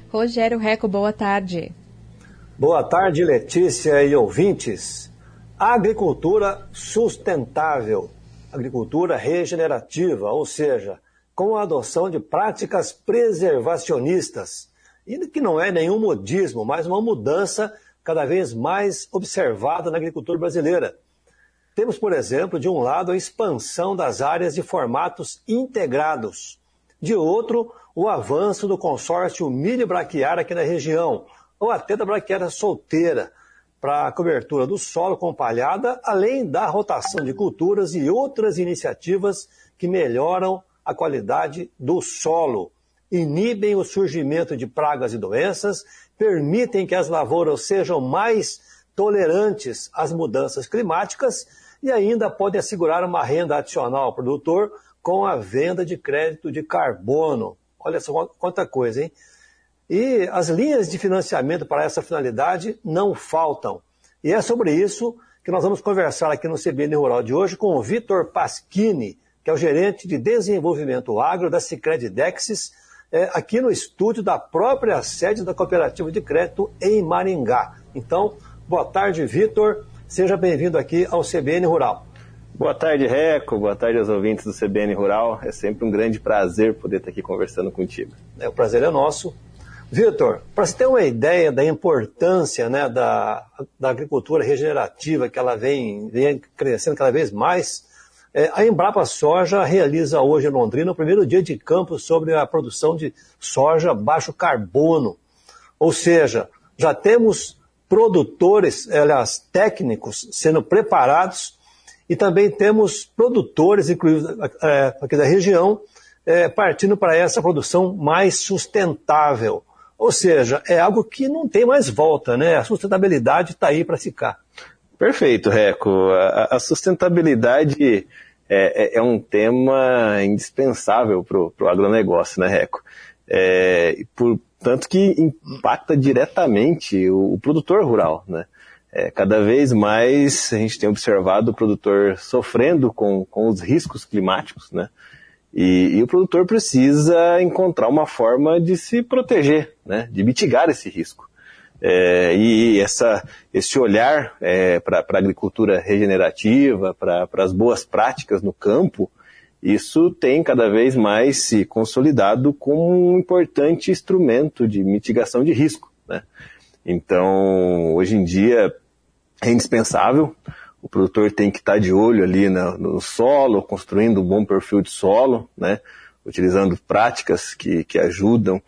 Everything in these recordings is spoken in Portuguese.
Rogério Recco, boa tarde. Boa tarde, Letícia e ouvintes. Agricultura sustentável, agricultura regenerativa, ou seja, com a adoção de práticas preservacionistas, e que não é nenhum modismo, mas uma mudança cada vez mais observada na agricultura brasileira. Temos, por exemplo, de um lado a expansão das áreas de formatos integrados, de outro, o avanço do consórcio milho braquiária aqui na região, ou até da braquiária solteira, para a cobertura do solo com palhada, além da rotação de culturas e outras iniciativas que melhoram a qualidade do solo, inibem o surgimento de pragas e doenças, permitem que as lavouras sejam mais tolerantes às mudanças climáticas e ainda podem assegurar uma renda adicional ao produtor com a venda de crédito de carbono. Olha só quanta coisa, hein? E as linhas de financiamento para essa finalidade não faltam. E é sobre isso que nós vamos conversar aqui no CBN Rural de hoje com o Vitor Pasquini, que é o gerente de desenvolvimento agro da Sicredi Dexis, aqui no estúdio da própria sede da Cooperativa de Crédito em Maringá. Então, boa tarde, Vitor. Seja bem-vindo aqui ao CBN Rural. Boa tarde, Recco. Boa tarde aos ouvintes do CBN Rural. É sempre um grande prazer poder estar aqui conversando contigo. O prazer é nosso. Vitor, para você ter uma ideia da importância, né, da agricultura regenerativa, que ela vem crescendo cada vez mais, a Embrapa Soja realiza hoje em Londrina o primeiro dia de campo sobre a produção de soja baixo carbono. Ou seja, já temos produtores, aliás, técnicos sendo preparados e também temos produtores, inclusive aqui da região, partindo para essa produção mais sustentável. Ou seja, é algo que não tem mais volta, né? A sustentabilidade está aí para ficar. Perfeito, Recco. A sustentabilidade é um tema indispensável para o agronegócio, né, Recco? Tanto que impacta diretamente o produtor rural, né? Cada vez mais a gente tem observado o produtor sofrendo com os riscos climáticos, né? E o produtor precisa encontrar uma forma de se proteger, né? De mitigar esse risco. E esse olhar para a agricultura regenerativa, para as boas práticas no campo, isso tem cada vez mais se consolidado como um importante instrumento de mitigação de risco, né? Então, hoje em dia, é indispensável. O produtor tem que estar de olho ali no solo, construindo um bom perfil de solo, né? Utilizando práticas que ajudam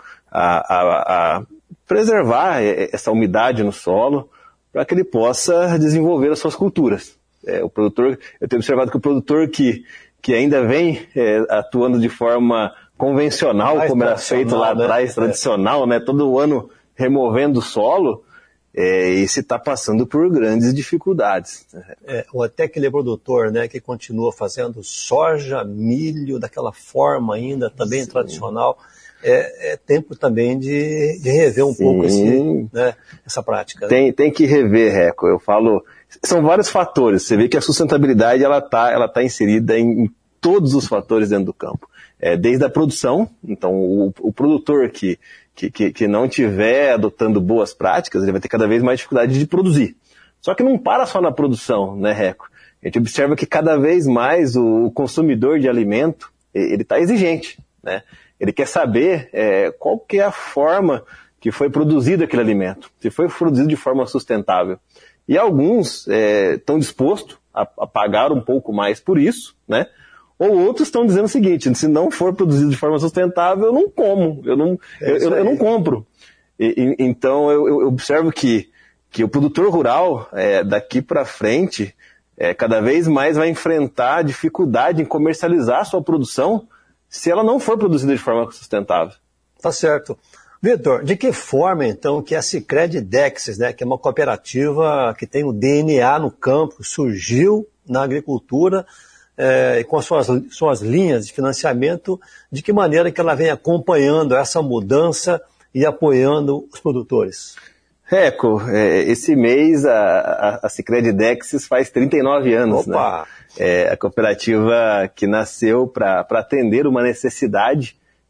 a preservar essa umidade no solo para que ele possa desenvolver as suas culturas. Eu tenho observado que o produtor que ainda vem atuando de forma convencional, como era feito lá atrás, tradicional, né? Todo ano removendo o solo, esse está passando por grandes dificuldades. Ou até aquele produtor, né, que continua fazendo soja, milho, daquela forma ainda também tradicional, é tempo também de rever um pouco essa prática. Né? Tem que rever, Recco. Eu falo, são vários fatores. Você vê que a sustentabilidade ela tá inserida em todos os fatores dentro do campo. Desde a produção, então o produtor que não estiver adotando boas práticas, ele vai ter cada vez mais dificuldade de produzir. Só que não para só na produção, né, Recco? A gente observa que cada vez mais o consumidor de alimento, ele está exigente, né? Ele quer saber qual que é a forma que foi produzido aquele alimento, se foi produzido de forma sustentável. E alguns estão dispostos a pagar um pouco mais por isso, né? Ou outros estão dizendo o seguinte: se não for produzido de forma sustentável, eu não como, eu não compro. Então eu observo que o produtor rural, daqui para frente, cada vez mais vai enfrentar dificuldade em comercializar a sua produção se ela não for produzida de forma sustentável. Tá certo. Vitor, de que forma, então, que a Sicredi Dexis, né, que é uma cooperativa que tem o DNA no campo, surgiu na agricultura, com as suas linhas de financiamento, de que maneira que ela vem acompanhando essa mudança e apoiando os produtores? Recco, esse mês a Sicredi Dexis faz 39 anos. Opa! Né? A cooperativa que nasceu para atender uma necessidade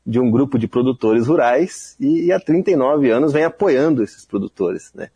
de um grupo de produtores rurais e há 39 anos vem apoiando esses produtores, né?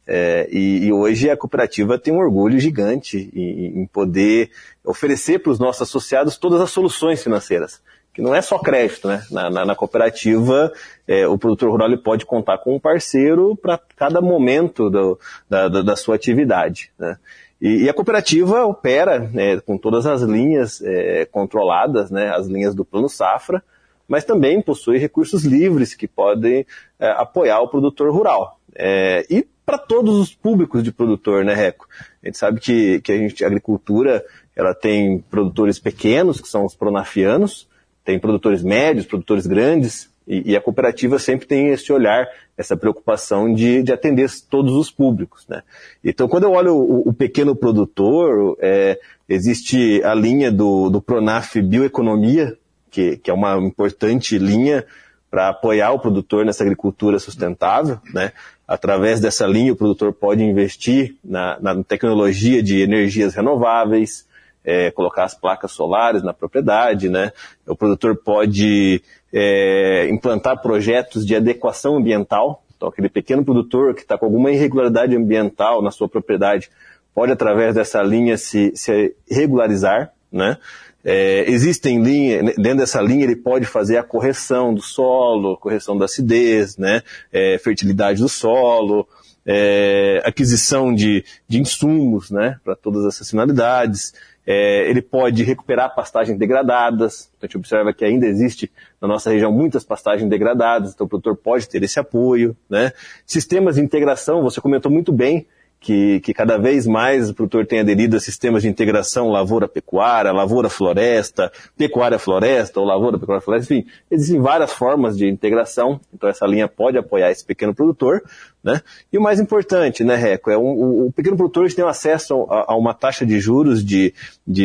E hoje a cooperativa tem um orgulho gigante em poder oferecer para os nossos associados todas as soluções financeiras, que não é só crédito, né? Na cooperativa, o produtor rural ele pode contar com um parceiro para cada momento da sua atividade, né? E a cooperativa opera, né, com todas as linhas controladas, né, as linhas do Plano Safra, mas também possui recursos livres que podem apoiar o produtor rural. E para todos os públicos de produtor, né, Reco? A gente sabe que a agricultura ela tem produtores pequenos, que são os pronafianos, tem produtores médios, produtores grandes, e a cooperativa sempre tem esse olhar, essa preocupação de atender todos os públicos, né? Então, quando eu olho o pequeno produtor, existe a linha do Pronaf Bioeconomia, que é uma importante linha para apoiar o produtor nessa agricultura sustentável, né? Através dessa linha, o produtor pode investir na tecnologia de energias renováveis, colocar as placas solares na propriedade, né? O produtor pode implantar projetos de adequação ambiental. Então, aquele pequeno produtor que está com alguma irregularidade ambiental na sua propriedade pode, através dessa linha, se regularizar, né? Existem linhas, dentro dessa linha ele pode fazer a correção do solo, correção da acidez, né? Fertilidade do solo, aquisição de insumos, né? Para todas essas finalidades. Ele pode recuperar pastagens degradadas. Então a gente observa que ainda existe na nossa região muitas pastagens degradadas, então o produtor pode ter esse apoio, né? Sistemas de integração, você comentou muito bem que cada vez mais o produtor tem aderido a sistemas de integração lavoura-pecuária, lavoura-floresta, pecuária-floresta ou lavoura-pecuária-floresta, enfim, existem várias formas de integração, então essa linha pode apoiar esse pequeno produtor, né? E o mais importante, né, Reco, o pequeno produtor tem acesso a uma taxa de juros de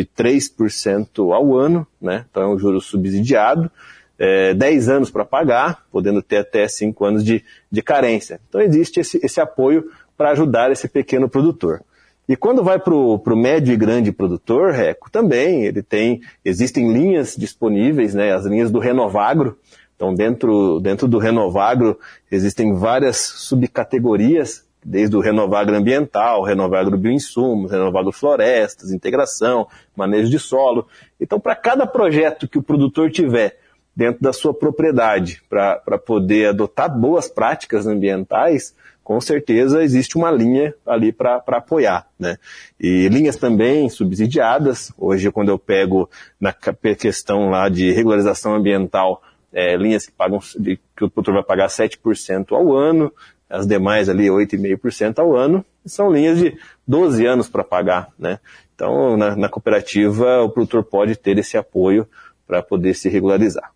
3% ao ano, né? Então é um juro subsidiado, 10 anos para pagar, podendo ter até 5 anos de carência. Então existe esse apoio para ajudar esse pequeno produtor. E quando vai para o médio e grande produtor, Reco, também existem linhas disponíveis, né, as linhas do Renovagro. Então dentro do Renovagro existem várias subcategorias, desde o Renovagro Ambiental, Renovagro Bioinsumos, Renovagro Florestas, integração, manejo de solo. Então para cada projeto que o produtor tiver dentro da sua propriedade, para poder adotar boas práticas ambientais, com certeza existe uma linha ali para apoiar, né? E linhas também subsidiadas. Hoje, quando eu pego na questão lá de regularização ambiental, linhas que o produtor vai pagar 7% ao ano, as demais ali 8,5% ao ano, são linhas de 12 anos para pagar, né? Então, na cooperativa, o produtor pode ter esse apoio para poder se regularizar.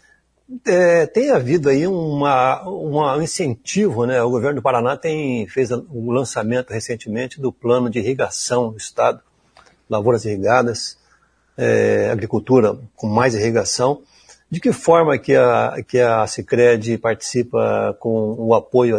Tem havido aí um incentivo, né? O governo do Paraná fez o lançamento recentemente do plano de irrigação do estado, lavouras irrigadas, agricultura com mais irrigação. De que forma que a Sicredi participa com o apoio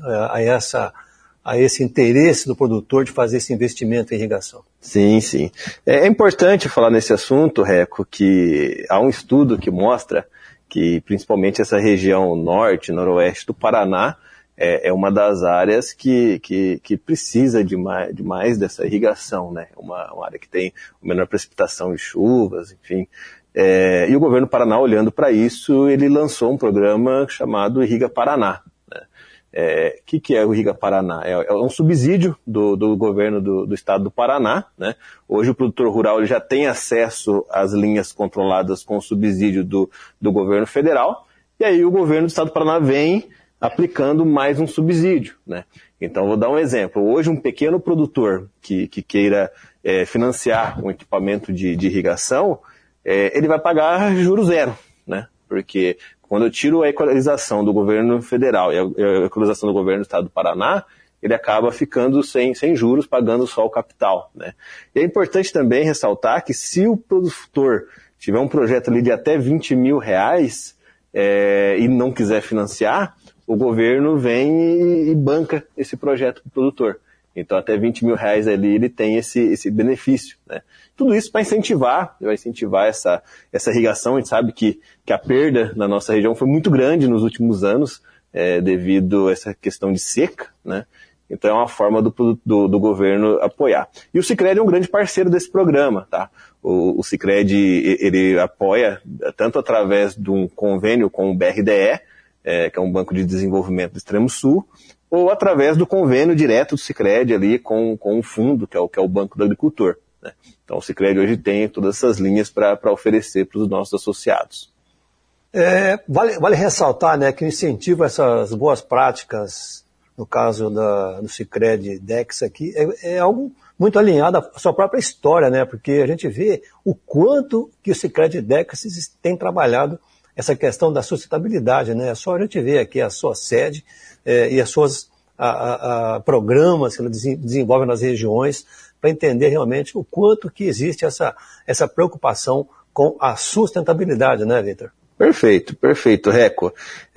a esse interesse do produtor de fazer esse investimento em irrigação? Sim, sim. É importante falar nesse assunto, Reco, que há um estudo que mostra que principalmente essa região norte, noroeste do Paraná é uma das áreas que precisa de mais dessa irrigação, né? Uma área que tem menor precipitação de chuvas, enfim. E o governo do Paraná, olhando para isso, ele lançou um programa chamado Irriga Paraná. Que é o Irriga Paraná? É um subsídio do governo do estado do Paraná, né? Hoje o produtor rural ele já tem acesso às linhas controladas com o subsídio do governo federal, e aí o governo do estado do Paraná vem aplicando mais um subsídio, né? Então vou dar um exemplo. Hoje um pequeno produtor que queira financiar um equipamento de irrigação, ele vai pagar juro zero, né? Porque quando eu tiro a equalização do governo federal e a equalização do governo do estado do Paraná, ele acaba ficando sem juros, pagando só o capital, né? E é importante também ressaltar que se o produtor tiver um projeto ali de até R$20 mil e não quiser financiar, o governo vem e banca esse projeto para o produtor. Então até R$20 mil ali ele tem esse benefício, né? Tudo isso vai incentivar essa irrigação. A gente sabe que a perda na nossa região foi muito grande nos últimos anos, devido a essa questão de seca, né? Então é uma forma do governo apoiar. E o Sicredi é um grande parceiro desse programa, tá? O Sicredi, ele apoia tanto através de um convênio com o BRDE, que é um Banco de Desenvolvimento do Extremo Sul, ou através do convênio direto do Sicredi ali com o fundo, que é o Banco do Agricultor, né? Então o Sicredi hoje tem todas essas linhas para oferecer para os nossos associados. Vale ressaltar, né, que o incentivo a essas boas práticas, no caso do Sicredi Dex aqui, é algo muito alinhado à sua própria história, né? Porque a gente vê o quanto que o Sicredi Dex tem trabalhado essa questão da sustentabilidade, né? É só a gente ver aqui a sua sede e as suas programas que ela desenvolve nas regiões para entender realmente o quanto que existe essa preocupação com a sustentabilidade, né, Vitor? Perfeito, Reco.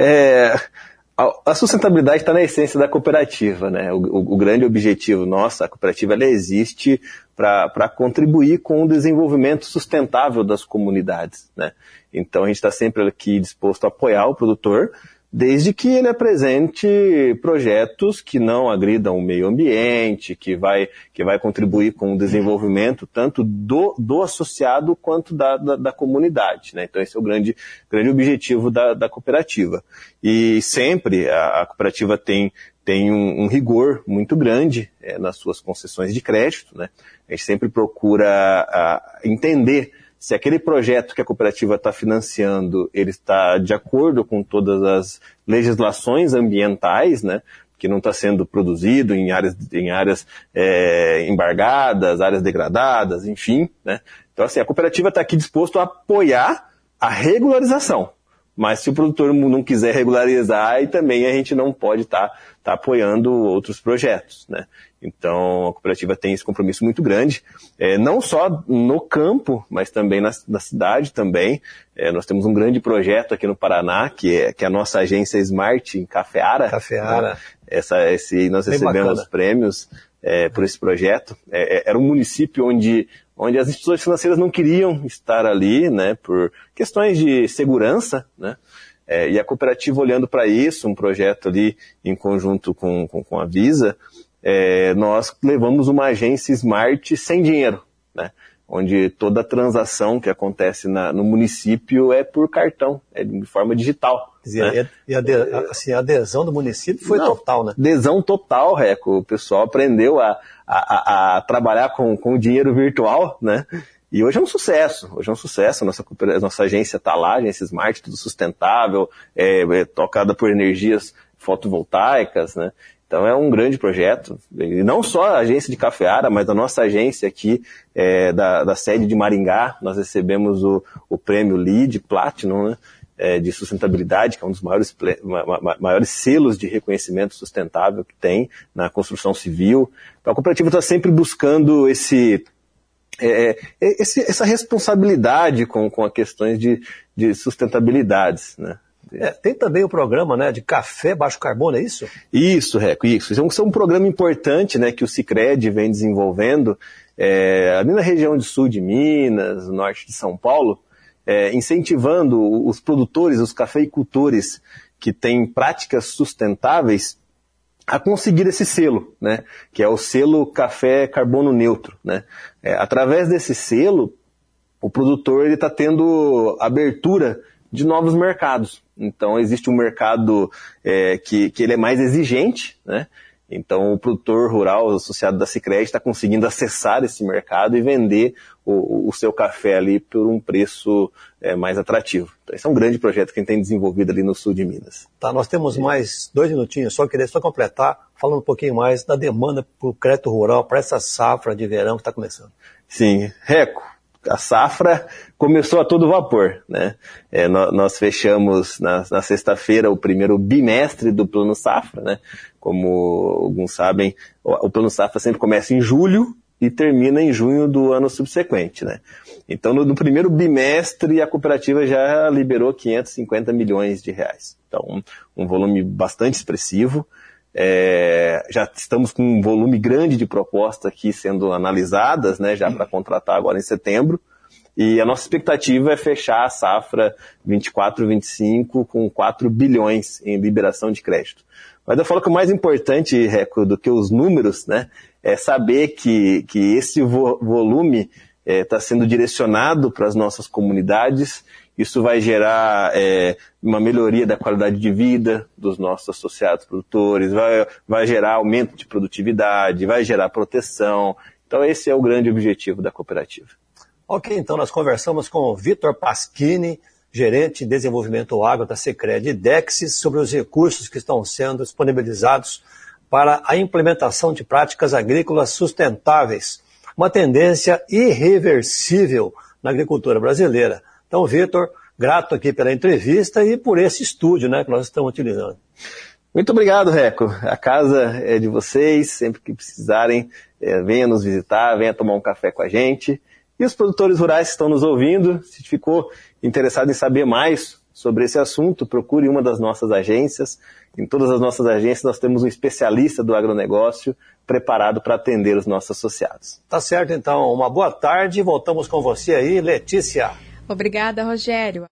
A sustentabilidade está na essência da cooperativa, né? O grande objetivo nosso, a cooperativa, ela existe para contribuir com o desenvolvimento sustentável das comunidades, né? Então a gente está sempre aqui disposto a apoiar o produtor, desde que ele apresente projetos que não agridam o meio ambiente, que vai contribuir com o desenvolvimento tanto do associado quanto da comunidade, né? Então esse é o grande objetivo da cooperativa. E sempre a cooperativa tem um rigor muito grande nas suas concessões de crédito, né? A gente sempre procura entender se aquele projeto que a cooperativa está financiando, ele está de acordo com todas as legislações ambientais, né? Que não está sendo produzido em áreas embargadas, áreas degradadas, enfim, né? Então, assim, a cooperativa está aqui disposto a apoiar a regularização. Mas se o produtor não quiser regularizar, aí também a gente não pode estar apoiando outros projetos, né? Então, a cooperativa tem esse compromisso muito grande, não só no campo, mas também na cidade também. Nós temos um grande projeto aqui no Paraná, que é a nossa agência Smart em Cafeara. Cafeara. Né? Nós recebemos prêmios por esse projeto. Era um município onde as instituições financeiras não queriam estar ali, né, por questões de segurança, né? E a cooperativa, olhando para isso, um projeto ali em conjunto com a Visa, nós levamos uma agência Smart sem dinheiro, né? Onde toda a transação que acontece no município é por cartão, de forma digital. Né? E a adesão do município foi total, né? Adesão total, Reco. O pessoal aprendeu a trabalhar com o dinheiro virtual, né? E hoje é um sucesso. Nossa agência está lá, agência Smart, tudo sustentável, tocada por energias fotovoltaicas, né? Então é um grande projeto, e não só a agência de Cafeara, mas a nossa agência aqui da sede de Maringá. Nós recebemos o prêmio LEED Platinum, né, de sustentabilidade, que é um dos maiores selos de reconhecimento sustentável que tem na construção civil. Então a cooperativa está sempre buscando essa responsabilidade com as questões de sustentabilidades, né? Tem também o programa, né, de café baixo carbono, é isso? Isso, Reco, isso. Isso é um programa importante, né, que o Sicredi vem desenvolvendo ali na região de sul de Minas, norte de São Paulo, incentivando os produtores, os cafeicultores que têm práticas sustentáveis a conseguir esse selo, né, que é o selo Café Carbono Neutro, né? Através desse selo, o produtor está tendo abertura de novos mercados. Então existe um mercado que ele é mais exigente, né? Então o produtor rural associado da Sicredi está conseguindo acessar esse mercado e vender o seu café ali por um preço mais atrativo. Então esse é um grande projeto que a gente tem desenvolvido ali no sul de Minas. Tá, nós temos mais 2 minutinhos, queria completar, falando um pouquinho mais da demanda por crédito rural para essa safra de verão que está começando. Sim, Reco. A safra começou a todo vapor, né? Nós fechamos na sexta-feira o primeiro bimestre do Plano Safra, né? Como alguns sabem, o Plano Safra sempre começa em julho e termina em junho do ano subsequente, né? Então, no primeiro bimestre, a cooperativa já liberou 550 milhões de reais. Então, um volume bastante expressivo. Já estamos com um volume grande de propostas aqui sendo analisadas, né, já para contratar agora em setembro. E a nossa expectativa é fechar a safra 24-25 com 4 bilhões em liberação de crédito. Mas eu falo que o mais importante, Reco, do que os números, né, é saber que esse volume está sendo direcionado para as nossas comunidades. Isso vai gerar uma melhoria da qualidade de vida dos nossos associados produtores, vai gerar aumento de produtividade, vai gerar proteção. Então esse é o grande objetivo da cooperativa. Ok, então nós conversamos com o Vitor Paschini, gerente de desenvolvimento agro da Sicredi Dexis, sobre os recursos que estão sendo disponibilizados para a implementação de práticas agrícolas sustentáveis, uma tendência irreversível na agricultura brasileira. Então, Vitor, grato aqui pela entrevista e por esse estúdio, né, que nós estamos utilizando. Muito obrigado, Reco. A casa é de vocês, sempre que precisarem, venha nos visitar, venha tomar um café com a gente. E os produtores rurais que estão nos ouvindo, se ficou interessado em saber mais sobre esse assunto, procure uma das nossas agências. Em todas as nossas agências nós temos um especialista do agronegócio preparado para atender os nossos associados. Tá certo, então. Uma boa tarde. Voltamos com você aí, Letícia. Obrigada, Rogério.